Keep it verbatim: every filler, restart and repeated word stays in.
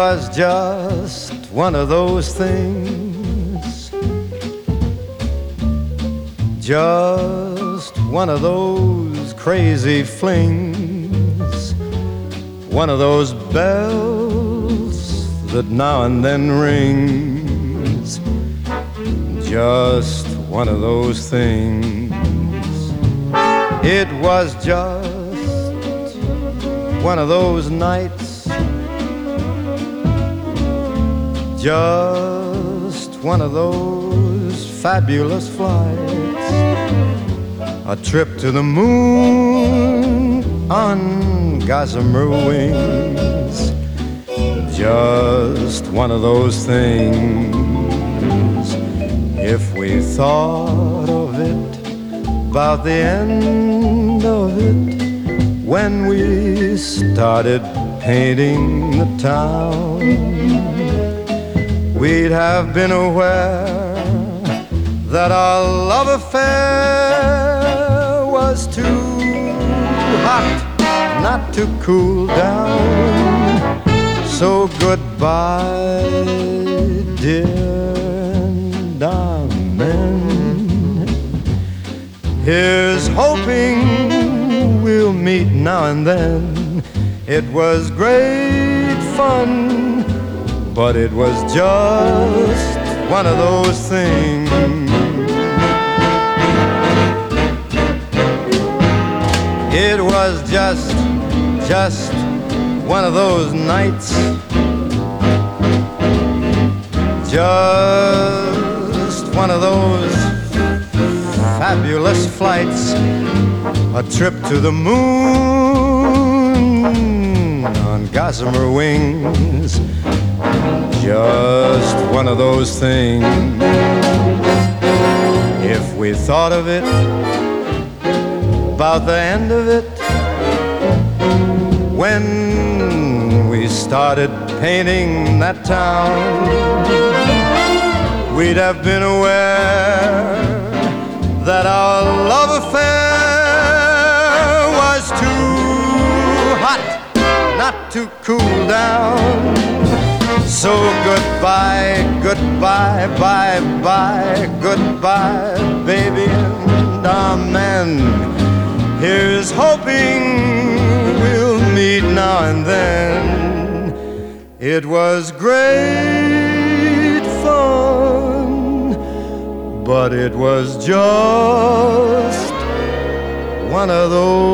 was just one of those things, just one of those crazy flings, one of those bells that now and then rings, just one of those things. It was just one of those nights, just one of those fabulous flights, a trip to the moon on gossamer wings, just one of those things. If we thought of it, about the end of it, when we started painting the town, we'd have been aware that our love affair was too hot not to cool down. So goodbye, dear, and amen. Here's hoping we'll meet now and then. It was great fun, but it was just one of those things. It was just, just one of those nights, just one of those fabulous flights, a trip to the moon on gossamer wings, just one of those things. If we thought of it, about the end of it, when we started painting that town, we'd have been aware that our love affair was too hot not to cool down. So goodbye, goodbye, bye, bye, goodbye, baby, and amen. Here's hoping we'll meet now and then. It was great fun, but it was just one of those